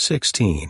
16.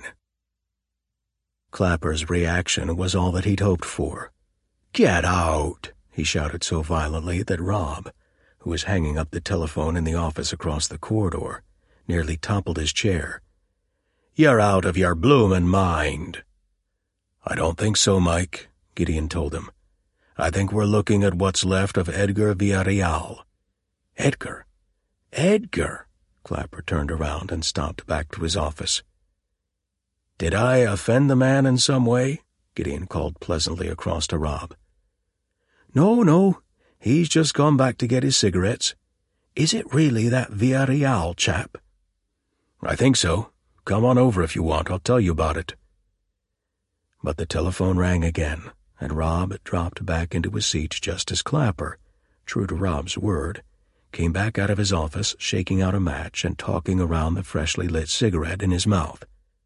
Clapper's reaction was all that he'd hoped for. "Get out!" he shouted so violently that Rob, who was hanging up the telephone in the office across the corridor, nearly toppled his chair. "You're out of your bloomin' mind." "I don't think so, Mike," Gideon told him. "I think we're looking at what's left of Edgar Villarreal." "Edgar? Edgar?" Clapper turned around and stomped back to his office. "Did I offend the man in some way?" Gideon called pleasantly across to Rob. No, he's just gone back to get his cigarettes. Is it really that Villarreal chap?" "I think so. Come on over if you want, I'll tell you about it." But the telephone rang again, and Rob dropped back into his seat just as Clapper, true to Rob's word, came back out of his office shaking out a match and talking around the freshly lit cigarette in his mouth.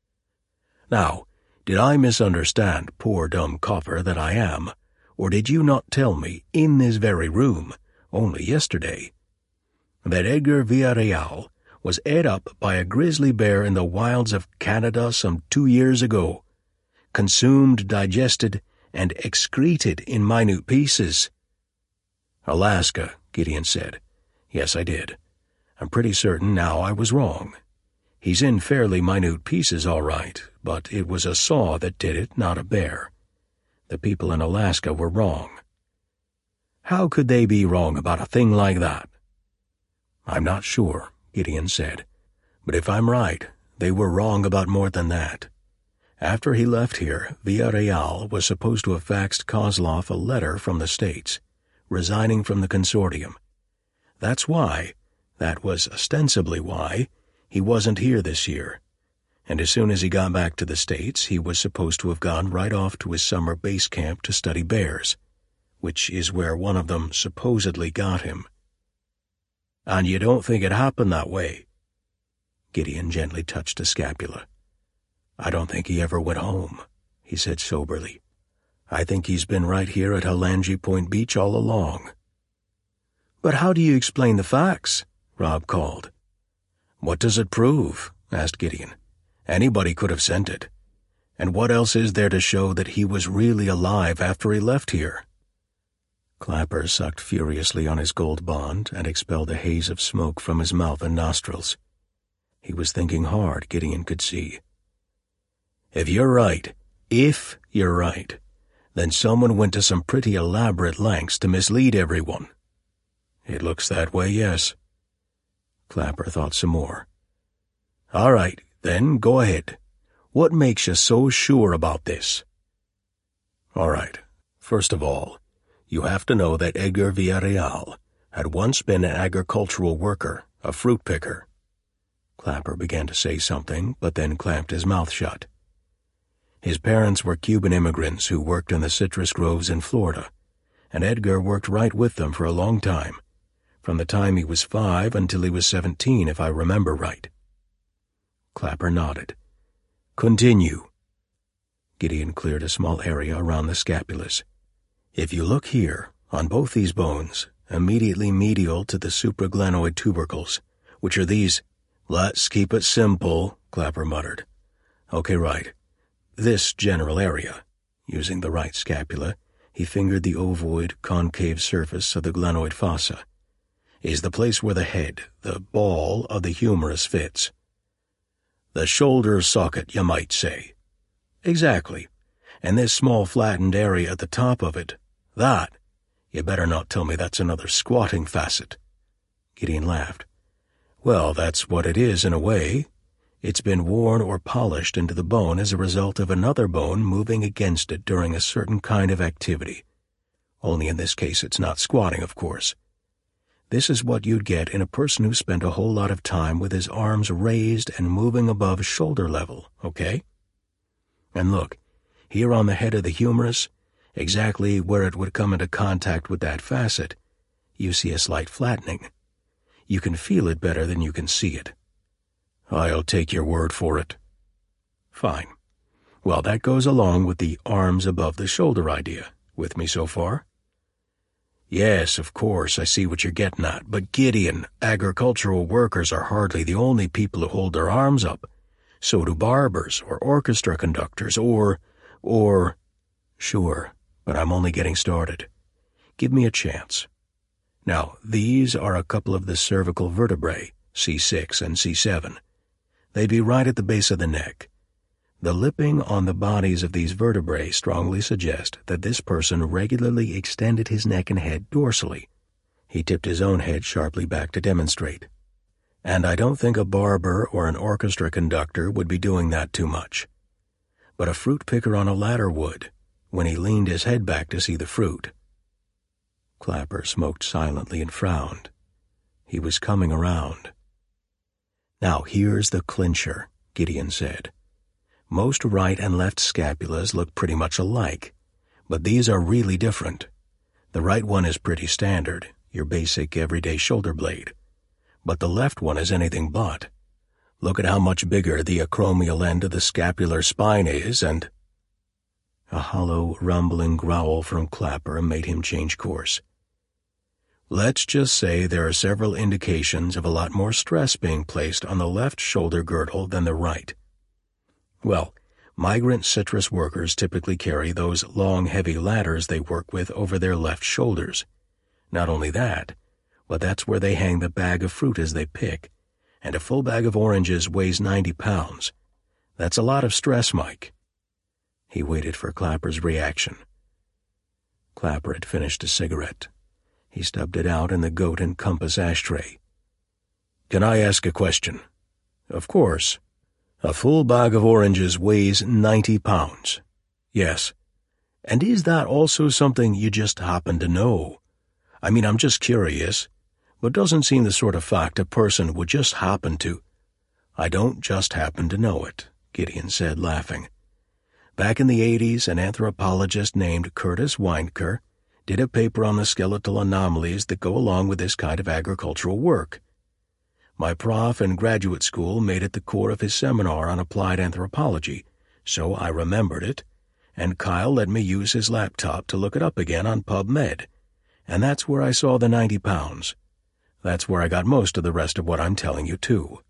"Now, did I misunderstand, poor dumb copper that I am, or did you not tell me, in this very room, only yesterday, that Edgar Villarreal was ate up by a grizzly bear in the wilds of Canada some 2 years ago, consumed, digested, and excreted in minute pieces?" "Alaska," Gideon said. "Yes, I did. I'm pretty certain now I was wrong. He's in fairly minute pieces, all right, but it was a saw that did it, not a bear. The people in Alaska were wrong." "How could they be wrong about a thing like that?" "I'm not sure," Gideon said. "But if I'm right, they were wrong about more than that. After he left here, Villarreal was supposed to have faxed Kozlov a letter from the States, resigning from the consortium. That was ostensibly why, he wasn't here this year, and as soon as he got back to the States, he was supposed to have gone right off to his summer base camp to study bears, which is where one of them supposedly got him." "And you don't think it happened that way?" Gideon gently touched a scapula. "I don't think he ever went home," he said soberly. "I think he's been right here at Halangi Point Beach all along." "But how do you explain the facts?" Rob called. "What does it prove?" asked Gideon. "Anybody could have sent it. And what else is there to show that he was really alive after he left here?" Clapper sucked furiously on his gold bond and expelled a haze of smoke from his mouth and nostrils. He was thinking hard, Gideon could see. If you're right, then someone went to some pretty elaborate lengths to mislead everyone." "It looks that way, yes." Clapper thought some more. "All right, then go ahead. What makes you so sure about this?" "All right, first of all, you have to know that Edgar Villarreal had once been an agricultural worker, a fruit picker." Clapper began to say something, but then clamped his mouth shut. His parents were Cuban immigrants who worked in the citrus groves in Florida, and Edgar worked right with them for a long time, from the time he was 5 until he was 17, if I remember right. Clapper nodded. "Continue." Gideon cleared a small area around the scapulas. "If you look here, on both these bones, immediately medial to the supraglenoid tubercles, which are these—" "Let's keep it simple," Clapper muttered. "Okay, right. This general area," using the right scapula, he fingered the ovoid, concave surface of the glenoid fossa, "is the place where the head, the ball of the humerus fits. The shoulder socket, you might say." "Exactly. And this small flattened area at the top of it, you better not tell me that's another squatting facet." Gideon laughed. "Well, that's what it is in a way. It's been worn or polished into the bone as a result of another bone moving against it during a certain kind of activity. Only in this case it's not squatting, of course. This is what you'd get in a person who spent a whole lot of time with his arms raised and moving above shoulder level, okay? And look, here on the head of the humerus, exactly where it would come into contact with that facet, you see a slight flattening. You can feel it better than you can see it." "I'll take your word for it." "Fine. Well, that goes along with the arms above the shoulder idea. With me so far?" "Yes, of course, I see what you're getting at. But Gideon, agricultural workers are hardly the only people who hold their arms up. So do barbers or orchestra conductors or... Sure, but I'm only getting started. Give me a chance. Now, these are a couple of the cervical vertebrae, C6 and C7. They'd be right at the base of the neck. The lipping on the bodies of these vertebrae strongly suggest that this person regularly extended his neck and head dorsally. He tipped his own head sharply back to demonstrate. And I don't think a barber or an orchestra conductor would be doing that too much. But a fruit picker on a ladder would, when he leaned his head back to see the fruit. Clapper smoked silently and frowned. He was coming around. Now here's the clincher, Gideon said. Most right and left scapulas look pretty much alike, but these are really different. The right one is pretty standard, your basic everyday shoulder blade, but the left one is anything but. Look at how much bigger the acromial end of the scapular spine is, and... A hollow, rumbling growl from Clapper made him change course. Let's just say there are several indications of a lot more stress being placed on the left shoulder girdle than the right. Well, migrant citrus workers typically carry those long, heavy ladders they work with over their left shoulders. Not only that, but that's where they hang the bag of fruit as they pick, and a full bag of oranges weighs 90 pounds. That's a lot of stress, Mike. He waited for Clapper's reaction. Clapper had finished a cigarette. He stubbed it out in the goat and compass ashtray. Can I ask a question? Of course. A full bag of oranges weighs 90 pounds. Yes. And is that also something you just happen to know? I mean, I'm just curious, but doesn't seem the sort of fact a person would just happen to. I don't just happen to know it, Gideon said, laughing. Back in the 80s, an anthropologist named Curtis Weinker did a paper on the skeletal anomalies that go along with this kind of agricultural work. My prof in graduate school made it the core of his seminar on applied anthropology, so I remembered it, and Kyle let me use his laptop to look it up again on PubMed, and that's where I saw the 90 pounds. That's where I got most of the rest of what I'm telling you, too.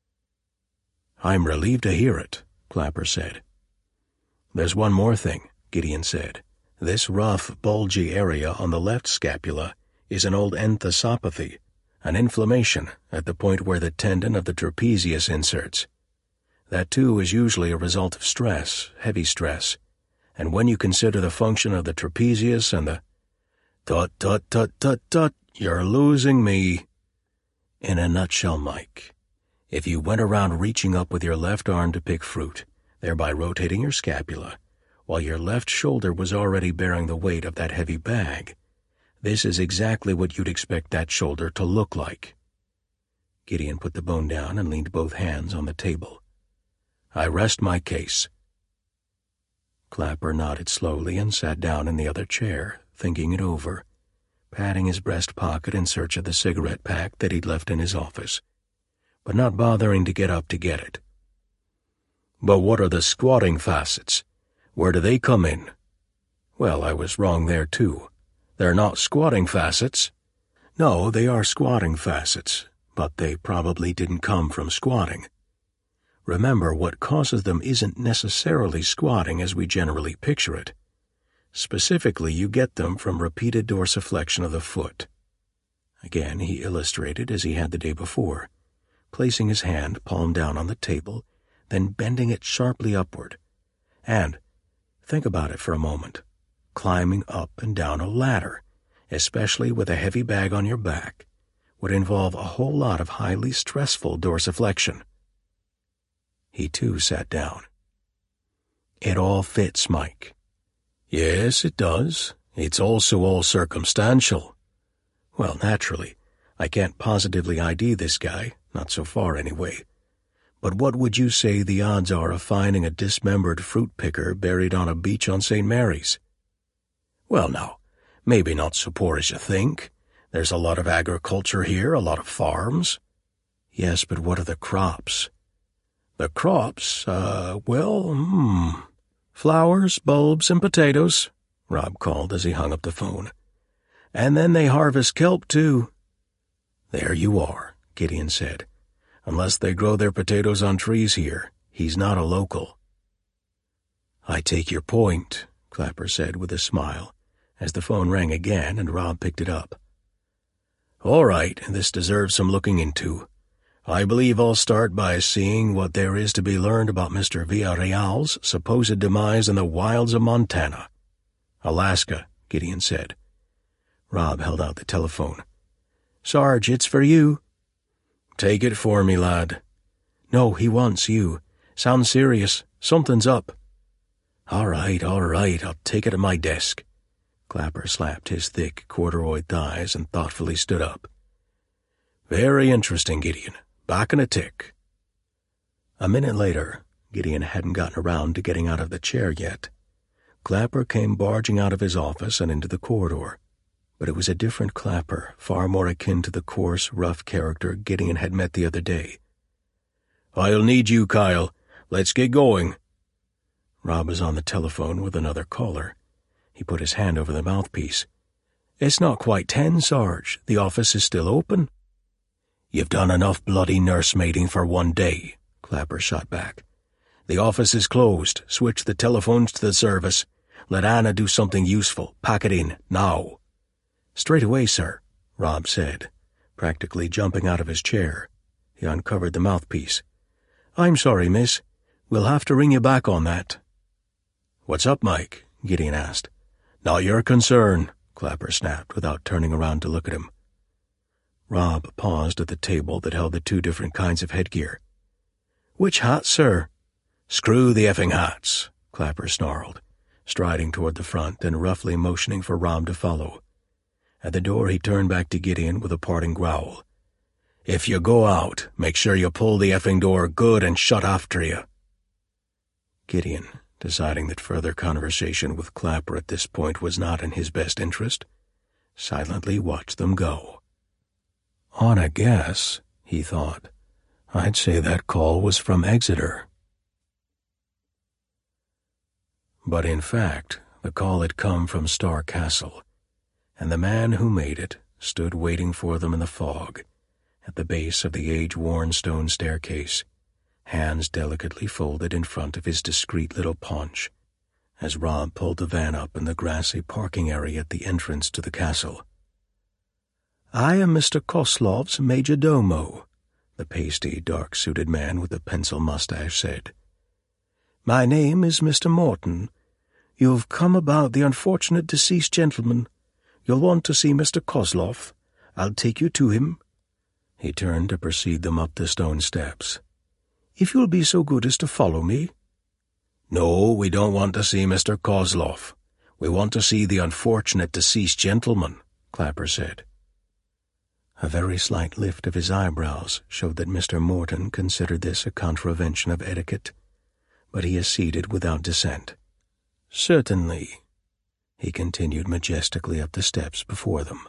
I'm relieved to hear it, Clapper said. There's one more thing, Gideon said. This rough, bulgy area on the left scapula is an old enthesopathy, an inflammation at the point where the tendon of the trapezius inserts. That, too, is usually a result of stress, heavy stress, and when you consider the function of the trapezius and the... Tut, you're losing me. In a nutshell, Mike, if you went around reaching up with your left arm to pick fruit, thereby rotating your scapula, while your left shoulder was already bearing the weight of that heavy bag, this is exactly what you'd expect that shoulder to look like. Gideon put the bone down and leaned both hands on the table. I rest my case. Clapper nodded slowly and sat down in the other chair, thinking it over, patting his breast pocket in search of the cigarette pack that he'd left in his office, but not bothering to get up to get it. But what are the squatting facets? Where do they come in? Well, I was wrong there, too. They're not squatting facets. No, they are squatting facets, but they probably didn't come from squatting. Remember, what causes them isn't necessarily squatting as we generally picture it. Specifically, you get them from repeated dorsiflexion of the foot. Again, he illustrated as he had the day before, placing his hand palm down on the table, then bending it sharply upward. And, think about it for a moment, climbing up and down a ladder, especially with a heavy bag on your back, would involve a whole lot of highly stressful dorsiflexion. He too sat down. It all fits, Mike. Yes, it does. It's also all circumstantial. Well, naturally, I can't positively ID this guy, not so far anyway. But what would you say the odds are of finding a dismembered fruit picker buried on a beach on St. Mary's? Well, now, maybe not so poor as you think. There's a lot of agriculture here, a lot of farms. Yes, but what are the crops? The crops, flowers, bulbs, and potatoes, Rob called as he hung up the phone. And then they harvest kelp, too. There you are, Gideon said. Unless they grow their potatoes on trees here, He's not a local." "I take your point," Clapper said with a smile, as the phone rang again and Rob picked it up. "All right, this deserves some looking into. I believe I'll start by seeing what there is to be learned about Mr. Villarreal's supposed demise in the wilds of Montana." "Alaska," Gideon said. Rob held out the telephone. "Sarge, it's for you." "Take it for me, lad." "No, he wants you. Sounds serious. Something's up." All right, I'll take it at my desk." Clapper slapped his thick, corduroy thighs and thoughtfully stood up. "Very interesting, Gideon. Back in a tick." A minute later, Gideon hadn't gotten around to getting out of the chair yet. Clapper came barging out of his office and into the corridor, but it was a different Clapper, far more akin to the coarse, rough character Gideon had met the other day. "I'll need you, Kyle. Let's get going." Rob was on the telephone with another caller. He put his hand over the mouthpiece. "It's not quite 10, Sarge. The office is still open." "You've done enough bloody nursemaiding for one day," Clapper shot back. "The office is closed. Switch the telephones to the service. Let Anna do something useful. Pack it in, now." "Straight away, sir," Rob said, practically jumping out of his chair. He uncovered the mouthpiece. "I'm sorry, miss. We'll have to ring you back on that." "What's up, Mike?" Gideon asked. "Not your concern," Clapper snapped without turning around to look at him. Rob paused at the table that held the two different kinds of headgear. "Which hat, sir?" "Screw the effing hats," Clapper snarled, striding toward the front and roughly motioning for Rob to follow. At the door he turned back to Gideon with a parting growl. "If you go out, make sure you pull the effing door good and shut after you." Gideon, deciding that further conversation with Clapper at this point was not in his best interest, silently watched them go. "On a guess," he thought, "I'd say that call was from Exeter." But in fact, the call had come from Star Castle, and the man who made it stood waiting for them in the fog, at the base of the age-worn stone staircase, hands delicately folded in front of his discreet little paunch, as Rob pulled the van up in the grassy parking area at the entrance to the castle. "I am Mr. Koslov's major domo," the pasty, dark-suited man with the pencil mustache said. "My name is Mr. Morton. You've come about the unfortunate deceased gentleman. You'll want to see Mr. Koslov. I'll take you to him." He turned to precede them up the stone steps. "If you'll be so good as to follow me." "No, we don't want to see Mr. Koslov. We want to see the unfortunate deceased gentleman," Clapper said. A very slight lift of his eyebrows showed that Mr. Morton considered this a contravention of etiquette, but he acceded without dissent. "Certainly," he continued majestically up the steps before them.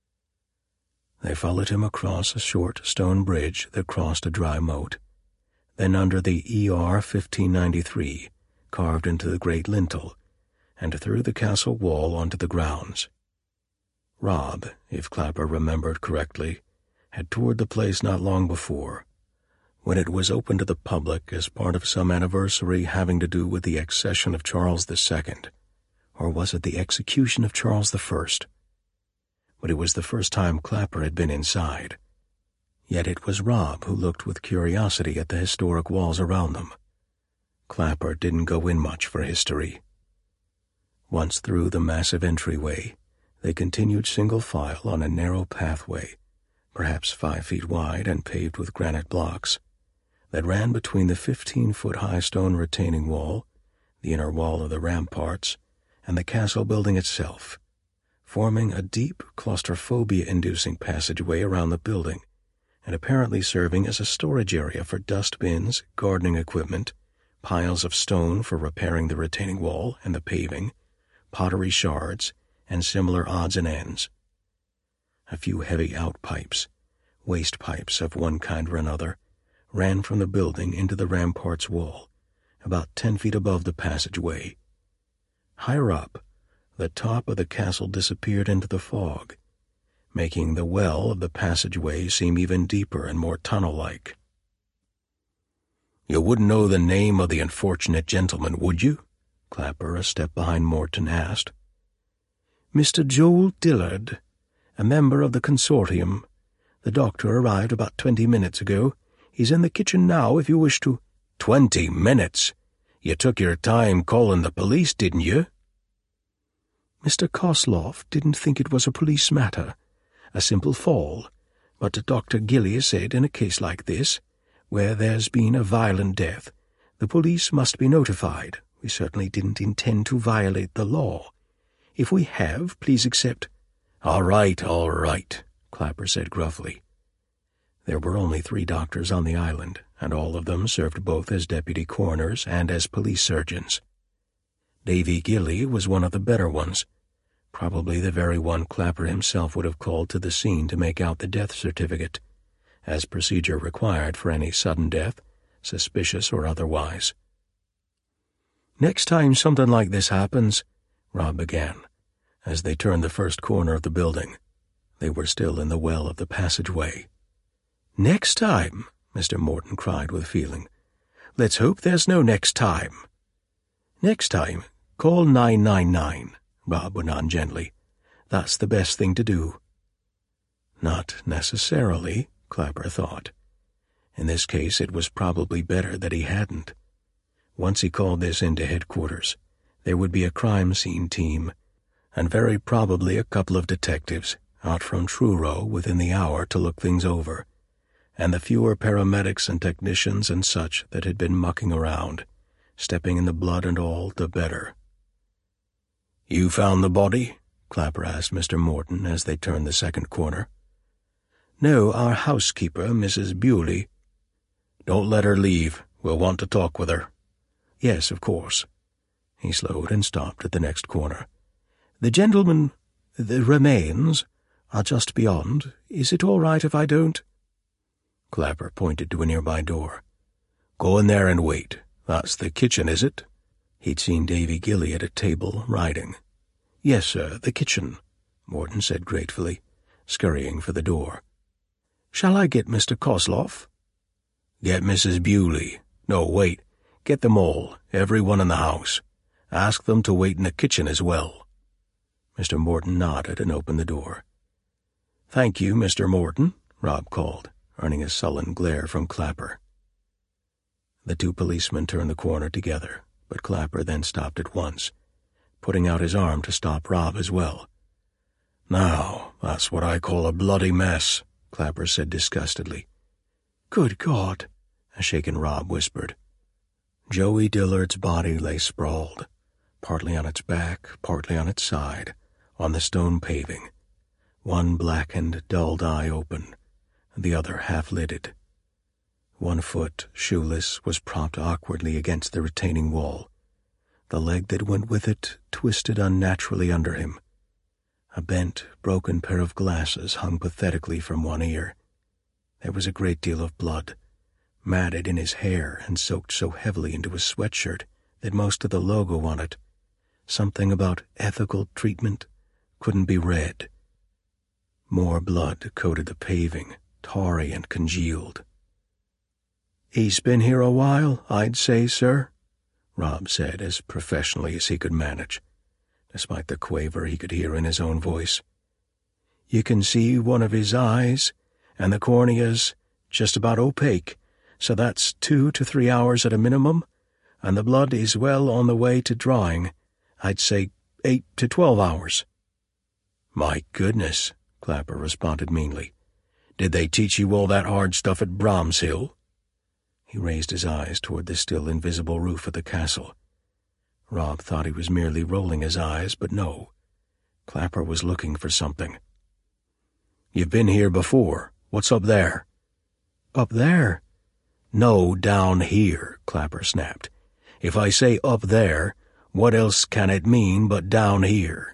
They followed him across a short stone bridge that crossed a dry moat, then under the ER 1593, carved into the great lintel, and through the castle wall onto the grounds. Rob, if Clapper remembered correctly, had toured the place not long before, when it was open to the public as part of some anniversary having to do with the accession of Charles II, or was it the execution of Charles I? But it was the first time Clapper had been inside. Yet it was Rob who looked with curiosity at the historic walls around them. Clapper didn't go in much for history. Once through the massive entryway, they continued single file on a narrow pathway, perhaps 5 feet wide and paved with granite blocks, that ran between the 15-foot-high stone retaining wall, the inner wall of the ramparts, and the castle building itself, forming a deep, claustrophobia-inducing passageway around the building, and apparently serving as a storage area for dust bins, gardening equipment, piles of stone for repairing the retaining wall and the paving, pottery shards, and similar odds and ends. A few heavy outpipes, waste pipes of one kind or another, ran from the building into the rampart's wall, about 10 feet above the passageway. Higher up, the top of the castle disappeared into the fog, making the well of the passageway seem even deeper and more tunnel-like. You wouldn't know the name of the unfortunate gentleman, would you? Clapper, a step behind Morton, asked. Mr. Joel Dillard, a member of the consortium. The doctor arrived about 20 minutes ago. He's in the kitchen now if you wish to—" 20 minutes? You took your time calling the police, didn't you? Mr. Kosloff didn't think it was a police matter, a simple fall, but Dr. Gilly said in a case like this, where there's been a violent death, the police must be notified. We certainly didn't intend to violate the law. If we have, please accept—" All right, Clapper said gruffly. There were only 3 doctors on the island, and all of them served both as deputy coroners and as police surgeons. Davy Gilly was one of the better ones, probably the very one Clapper himself would have called to the scene to make out the death certificate, as procedure required for any sudden death, suspicious or otherwise. "Next time something like this happens," Rob began, as they turned the first corner of the building. They were still in the well of the passageway. "Next time," Mr. Morton cried with feeling. "Let's hope there's no next time." "Next time, call 999, Rob went on gently. "That's the best thing to do." Not necessarily, Clapper thought. In this case, it was probably better that he hadn't. Once he called this into headquarters, there would be a crime scene team, and very probably a couple of detectives out from Truro within the hour to look things over, and the fewer paramedics and technicians and such that had been mucking around, stepping in the blood and all, the better. "You found the body?" Clapper asked Mr. Morton as they turned the second corner. "No, our housekeeper, Mrs. Bewley." "Don't let her leave. We'll want to talk with her." "Yes, of course." He slowed and stopped at the next corner. "The gentleman, the remains, are just beyond. Is it all right if I don't—" Clapper pointed to a nearby door. "Go in there and wait. That's the kitchen, is it?" He'd seen Davy Gilly at a table, writing. "Yes, sir, the kitchen," Morton said gratefully, scurrying for the door. "Shall I get Mr. Kosloff?" "Get Mrs. Bewley. No, wait. Get them all, every one in the house. Ask them to wait in the kitchen as well." Mr. Morton nodded and opened the door. "Thank you, Mr. Morton," Rob called, earning a sullen glare from Clapper. The 2 policemen turned the corner together, but Clapper then stopped at once, putting out his arm to stop Rob as well. "Now, that's what I call a bloody mess," Clapper said disgustedly. "Good God," a shaken Rob whispered. Joey Dillard's body lay sprawled, partly on its back, partly on its side, on the stone paving, one blackened, dulled eye open, the other half-lidded. One foot, shoeless, was propped awkwardly against the retaining wall. The leg that went with it twisted unnaturally under him. A bent, broken pair of glasses hung pathetically from one ear. There was a great deal of blood, matted in his hair and soaked so heavily into his sweatshirt that most of the logo on it, something about ethical treatment, couldn't be read. More blood coated the paving, tarry and congealed. "He's been here a while, I'd say, sir," Rob said as professionally as he could manage, despite the quaver he could hear in his own voice. "You can see one of his eyes, and the cornea's just about opaque, so that's 2 to 3 hours at a minimum, and the blood is well on the way to drying. I'd say 8 to 12 hours. "My goodness," Clapper responded meanly. "Did they teach you all that hard stuff at Bromshill?" He raised his eyes toward the still invisible roof of the castle. Rob thought he was merely rolling his eyes, but no. Clapper was looking for something. "You've been here before. What's up there?" "Up there?" "No, down here," Clapper snapped. "If I say up there, what else can it mean but down here?"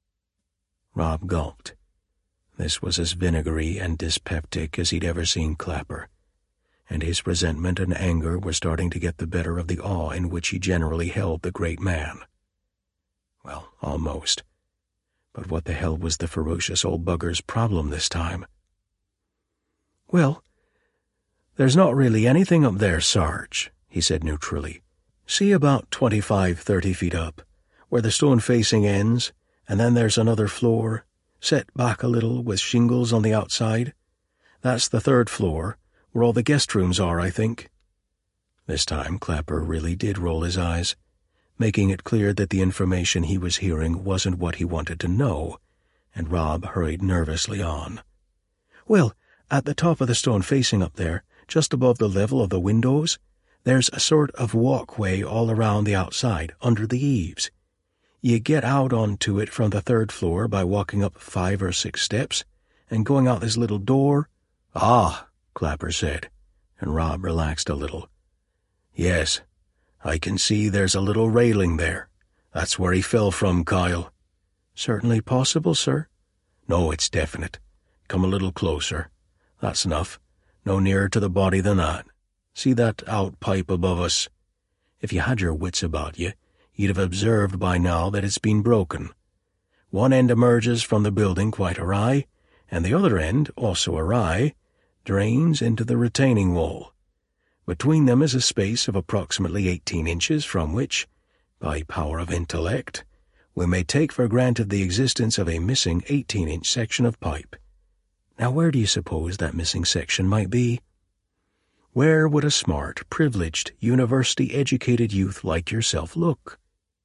Rob gulped. This was as vinegary and dyspeptic as he'd ever seen Clapper, and his resentment and anger were starting to get the better of the awe in which he generally held the great man. Well, almost. But what the hell was the ferocious old bugger's problem this time? "Well, there's not really anything up there, Sarge," he said neutrally. "See about 25-30 feet up, where the stone facing ends, and then there's another floor, set back a little with shingles on the outside. That's the third floor, where all the guest rooms are, I think." This time Clapper really did roll his eyes, making it clear that the information he was hearing wasn't what he wanted to know, and Rob hurried nervously on. "Well, at the top of the stone facing up there, just above the level of the windows, there's a sort of walkway all around the outside, under the eaves. You get out onto it from the third floor by walking up 5 or 6 steps, and going out this little door—" "Ah," Clapper said, and Rob relaxed a little. "Yes, I can see there's a little railing there. That's where he fell from, Kyle." "Certainly possible, sir." "No, it's definite. Come a little closer. That's enough. No nearer to the body than that. See that outpipe above us? If you had your wits about you, you'd have observed by now that it's been broken. One end emerges from the building quite awry, and the other end, also awry, drains into the retaining wall. Between them is a space of approximately 18 inches from which, by power of intellect, we may take for granted the existence of a missing 18-inch section of pipe. Now where do you suppose that missing section might be? Where would a smart, privileged, university-educated youth like yourself look?"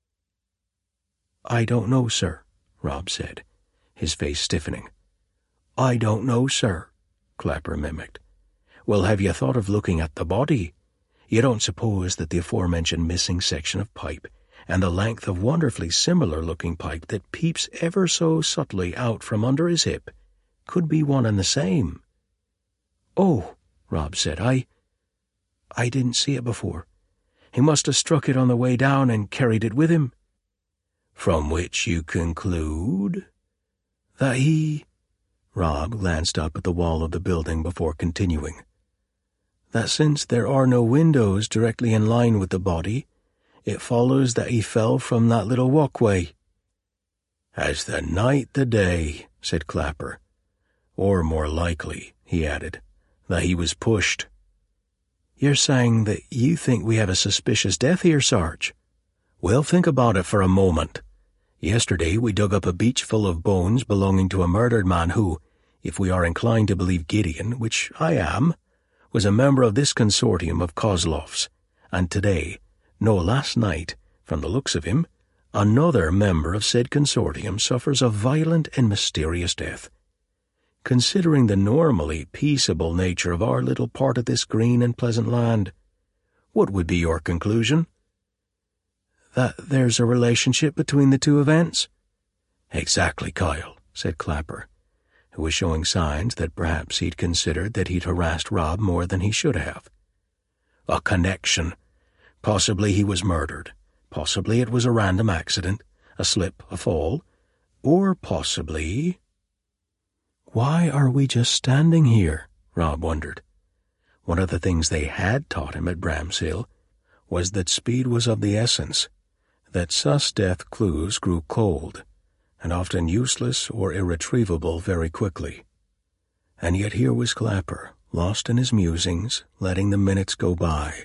"I don't know, sir," Rob said, his face stiffening. "I don't know, sir," Clapper mimicked. "Well, have you thought of looking at the body? You don't suppose that the aforementioned missing section of pipe, and the length of wonderfully similar-looking pipe that peeps ever so subtly out from under his hip, could be one and the same?" "Oh," Rob said, I didn't see it before. He must have struck it on the way down and carried it with him." "From which you conclude?" "That he—" Rob glanced up at the wall of the building before continuing. "That since there are no windows directly in line with the body, it follows that he fell from that little walkway." "As the night the day," said Clapper. "Or more likely," he added, "that he was pushed." "You're saying that you think we have a suspicious death here, Sarge?" "Well, think about it for a moment. Yesterday we dug up a beach full of bones belonging to a murdered man who, if we are inclined to believe Gideon, which I am, was a member of this consortium of Kozlovs, and today, no, last night, from the looks of him, another member of said consortium suffers a violent and mysterious death. Considering the normally peaceable nature of our little part of this green and pleasant land, what would be your conclusion?" "That there's a relationship between the two events?" "Exactly, Kyle," said Clapper, who was showing signs that perhaps he'd considered that he'd harassed Rob more than he should have. "A connection. Possibly he was murdered. Possibly it was a random accident, a slip, a fall. Or possibly—" "Why are we just standing here?" Rob wondered. One of the things they had taught him at Bramshill was that speed was of the essence, that sus death clues grew cold, and often useless or irretrievable very quickly. And yet here was Clapper, lost in his musings, letting the minutes go by.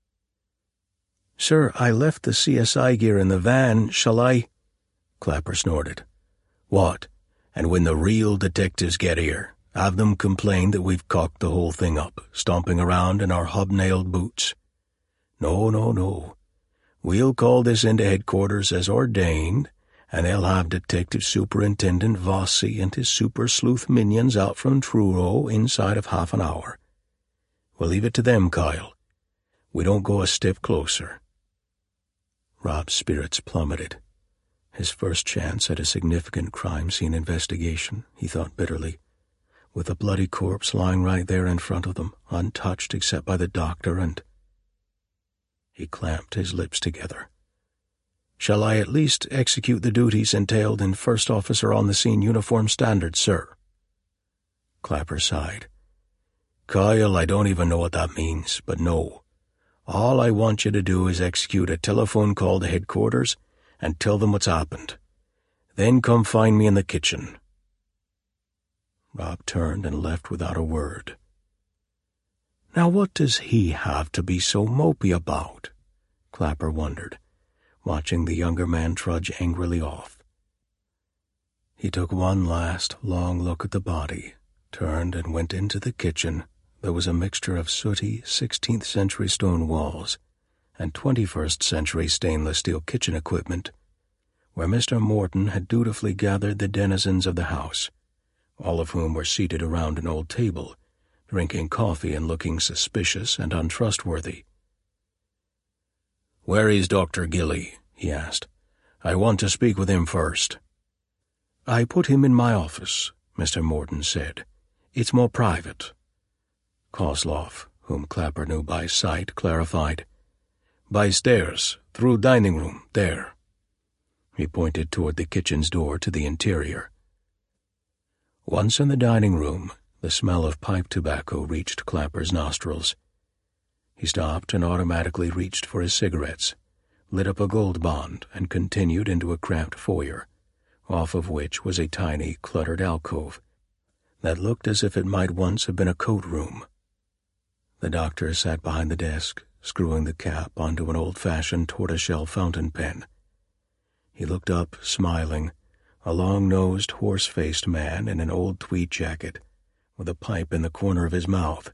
"Sir, I left the CSI gear in the van. Shall I—" Clapper snorted. "What? And when the real detectives get here, have them complain that we've cocked the whole thing up, stomping around in our hobnailed boots? No, no, no. We'll call this into headquarters as ordained, and they'll have Detective Superintendent Vossi and his super sleuth minions out from Truro inside of half an hour. We'll leave it to them, Kyle. We don't go a step closer." Rob's spirits plummeted. His first chance at a significant crime scene investigation, he thought bitterly, with a bloody corpse lying right there in front of them, untouched except by the doctor, and— He clamped his lips together. "Shall I at least execute the duties entailed in First Officer on the Scene Uniform Standard, sir?" Clapper sighed. "Kyle, I don't even know what that means, but no. All I want you to do is execute a telephone call to headquarters and tell them what's happened. Then come find me in the kitchen." Rob turned and left without a word. Now what does he have to be so mopey about? Clapper wondered, watching the younger man trudge angrily off. He took one last, long look at the body, turned and went into the kitchen. There was a mixture of sooty 16th-century stone walls and 21st-century stainless steel kitchen equipment, where Mr. Morton had dutifully gathered the denizens of the house, all of whom were seated around an old table, drinking coffee and looking suspicious and untrustworthy. "Where is Dr. Gilly?" he asked. "I want to speak with him first." "I put him in my office," Mr. Morton said. "It's more private." Kozlov, whom Clapper knew by sight, clarified. "By stairs, through dining room, there." He pointed toward the kitchen's door to the interior. Once in the dining room, the smell of pipe tobacco reached Clapper's nostrils. He stopped and automatically reached for his cigarettes, lit up a Gold Bond, and continued into a cramped foyer, off of which was a tiny, cluttered alcove that looked as if it might once have been a coat room. The doctor sat behind the desk, screwing the cap onto an old-fashioned tortoiseshell fountain pen. He looked up, smiling, a long-nosed, horse-faced man in an old tweed jacket, with a pipe in the corner of his mouth.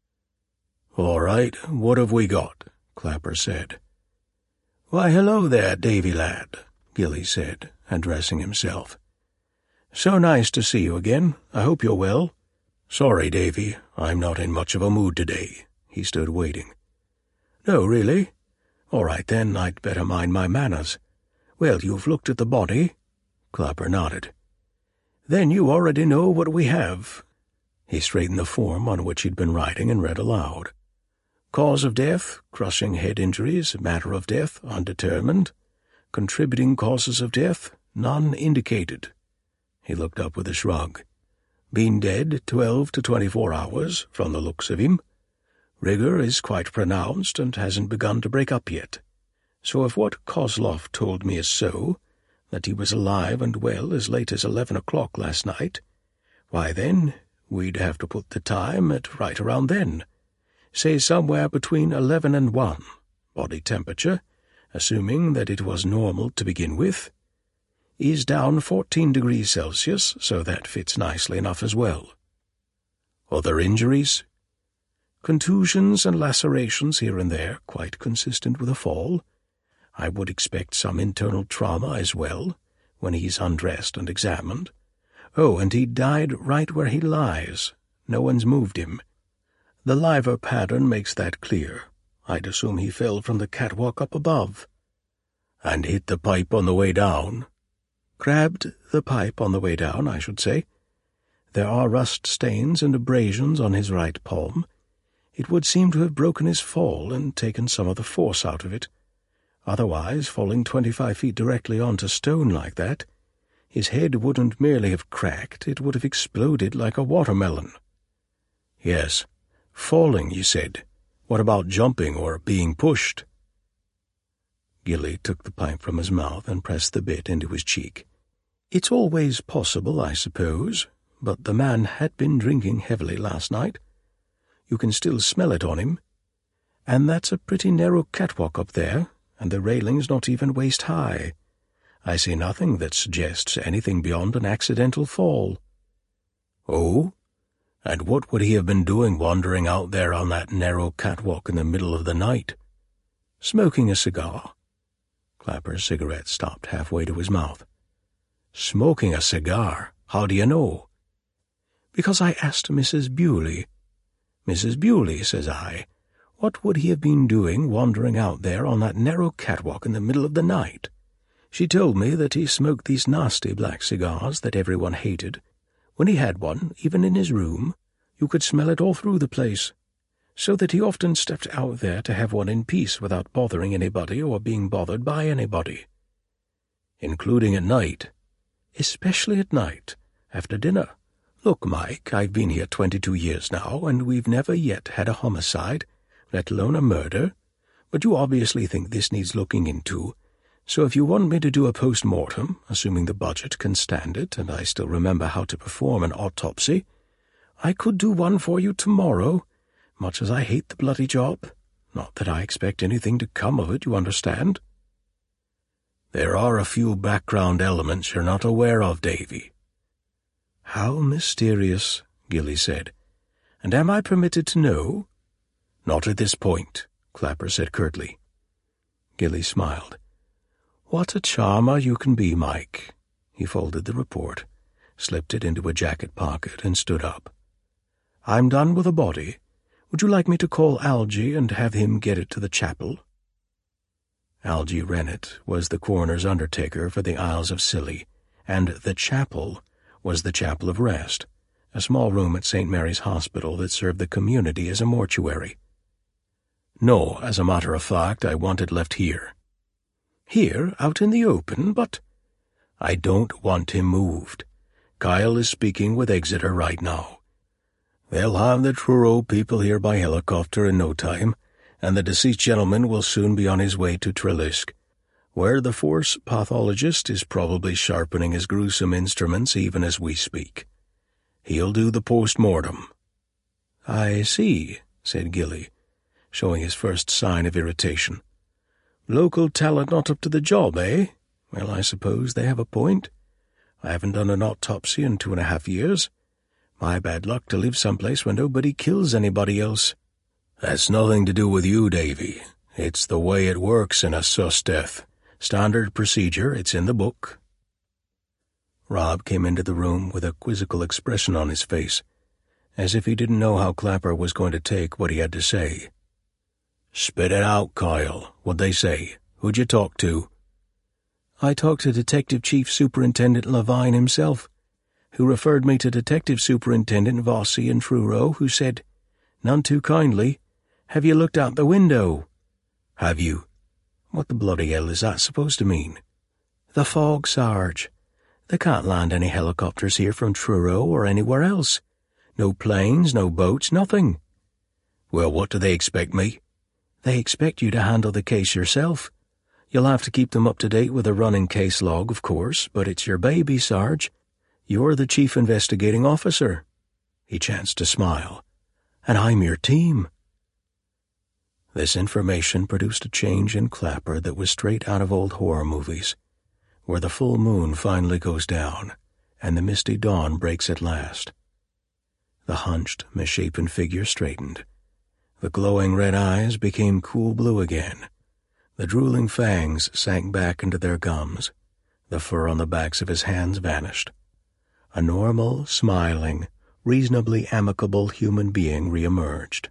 "All right, what have we got?" Clapper said. "Why, hello there, Davy lad," Gilly said, addressing himself. "So nice to see you again. I hope you're well." "Sorry, Davy, I'm not in much of a mood today." He stood waiting. "No, really? All right, then, I'd better mind my manners. Well, you've looked at the body?" Clapper nodded. "Then you already know what we have." He straightened the form on which he'd been writing and read aloud. "Cause of death, crushing head injuries. Matter of death, undetermined. Contributing causes of death, none indicated." He looked up with a shrug. "Been dead 12 to 24 hours, from the looks of him. Rigor is quite pronounced and hasn't begun to break up yet. So if what Kozlov told me is so, that he was alive and well as late as 11 o'clock last night, why then, we'd have to put the time at right around then. Say somewhere between 11 and 1, body temperature, assuming that it was normal to begin with, is down 14 degrees Celsius, so that fits nicely enough as well. Other injuries? Contusions and lacerations here and there, quite consistent with a fall. I would expect some internal trauma as well, when he's undressed and examined. Oh, and he died right where he lies. No one's moved him. The liver pattern makes that clear. I'd assume he fell from the catwalk up above." "And hit the pipe on the way down?" "Grabbed the pipe on the way down, I should say. There are rust stains and abrasions on his right palm. It would seem to have broken his fall and taken some of the force out of it. Otherwise, falling 25 feet directly onto stone like that, his head wouldn't merely have cracked, it would have exploded like a watermelon." "Yes. Falling, you said. What about jumping or being pushed?" Gilly took the pipe from his mouth and pressed the bit into his cheek. "It's always possible, I suppose, but the man had been drinking heavily last night. You can still smell it on him. And that's a pretty narrow catwalk up there, and the railing's not even waist high. I see nothing that suggests anything beyond an accidental fall." "Oh? And what would he have been doing wandering out there on that narrow catwalk in the middle of the night?" "Smoking a cigar." Clapper's cigarette stopped halfway to his mouth. "Smoking a cigar? How do you know?" "Because I asked Mrs. Bewley. 'Mrs. Bewley,' says I, 'what would he have been doing wandering out there on that narrow catwalk in the middle of the night?' She told me that he smoked these nasty black cigars that everyone hated. When he had one, even in his room, you could smell it all through the place, so that he often stepped out there to have one in peace without bothering anybody or being bothered by anybody." "Including at night?" "Especially at night, after dinner. Look, Mike, I've been here 22 years now, and we've never yet had a homicide, let alone a murder, but you obviously think this needs looking into. So if you want me to do a post-mortem, assuming the budget can stand it and I still remember how to perform an autopsy, I could do one for you tomorrow. much as I hate the bloody job. Not that I expect anything to come of it, you understand? There are a few background elements you're not aware of, Davy. How mysterious, Gilly said. And am I permitted to know? Not at this point, Clapper said curtly. Gilly smiled. What a charmer you can be, Mike. He folded the report, slipped it into a jacket pocket, and stood up. I'm done with the body. Would you like me to call Algy and have him get it to the chapel? Algy Rennet was the coroner's undertaker for the Isles of Scilly, and the chapel was the Chapel of Rest, a small room at St. Mary's Hospital that served the community as a mortuary. No, as a matter of fact, I want it left here. Here, out in the open, but I don't want him moved. Kyle is speaking with Exeter right now. They'll have the Truro people here by helicopter in no time, and the deceased gentleman will soon be on his way to Trelisk, where the force pathologist is probably sharpening his gruesome instruments even as we speak. He'll do the post-mortem. I see, said Gilly, showing his first sign of irritation. Local talent not up to the job, eh? Well, I suppose they have a point. I haven't done an autopsy in 2.5 years. My bad luck to live someplace where nobody kills anybody else. That's nothing to do with you, Davy. It's the way it works in a sus death. Standard procedure, it's in the book. Rob came into the room with a quizzical expression on his face, as if he didn't know how Clapper was going to take what he had to say. Spit it out, Kyle. What'd they say? Who'd you talk to? I talked to Detective Chief Superintendent Levine himself, who referred me to Detective Superintendent Vossi in Truro, who said, none too kindly, have you looked out the window? Have you? What the bloody hell is that supposed to mean? The fog, Sarge. They can't land any helicopters here from Truro or anywhere else. No planes, no boats, nothing. Well, what do they expect me? They expect you to handle the case yourself. You'll have to keep them up to date with a running case log, of course, but it's your baby, Sarge. You're the chief investigating officer. He chanced to smile. And I'm your team. This information produced a change in Clapper that was straight out of old horror movies, where the full moon finally goes down and the misty dawn breaks at last. The hunched, misshapen figure straightened. The glowing red eyes became cool blue again. The drooling fangs sank back into their gums. The fur on the backs of his hands vanished. A normal, smiling, reasonably amicable human being re-emerged.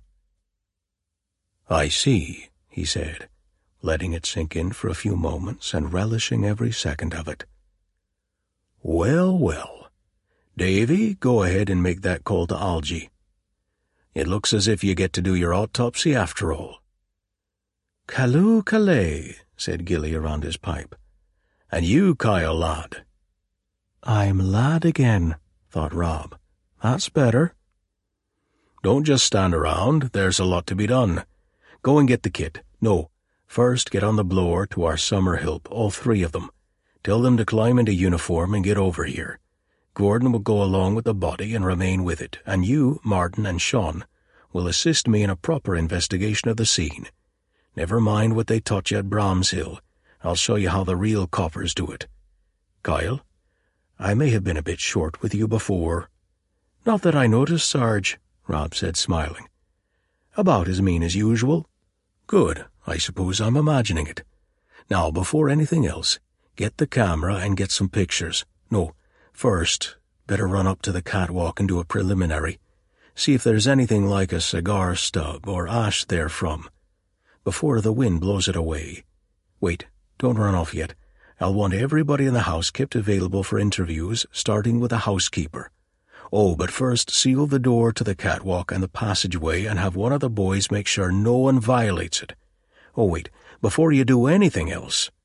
I see, he said, letting it sink in for a few moments and relishing every second of it. Well, well. Davy, go ahead and make that call to Algy. It looks as if you get to do your autopsy after all. Callooh Calais, said Gilly around his pipe. And you, Kyle, lad. I'm lad again, thought Rob. That's better. Don't just stand around. There's a lot to be done. Go and get the kit. No, first get on the blower to our summer help, all 3 of them. Tell them to climb into uniform and get over here. Gordon will go along with the body and remain with it, and you, Martin, and Sean will assist me in a proper investigation of the scene. Never mind what they taught you at Bramshill. I'll show you how the real coppers do it. Kyle, I may have been a bit short with you before. Not that I noticed, Sarge, Rob said, smiling. About as mean as usual. Good, I suppose I'm imagining it. Now, before anything else, get the camera and get some pictures. No, first, better run up to the catwalk and do a preliminary. See if there's anything like a cigar stub or ash therefrom, before the wind blows it away. Wait, don't run off yet. I'll want everybody in the house kept available for interviews, starting with the housekeeper. Oh, but first seal the door to the catwalk and the passageway and have one of the boys make sure no one violates it. Oh, wait, before you do anything else,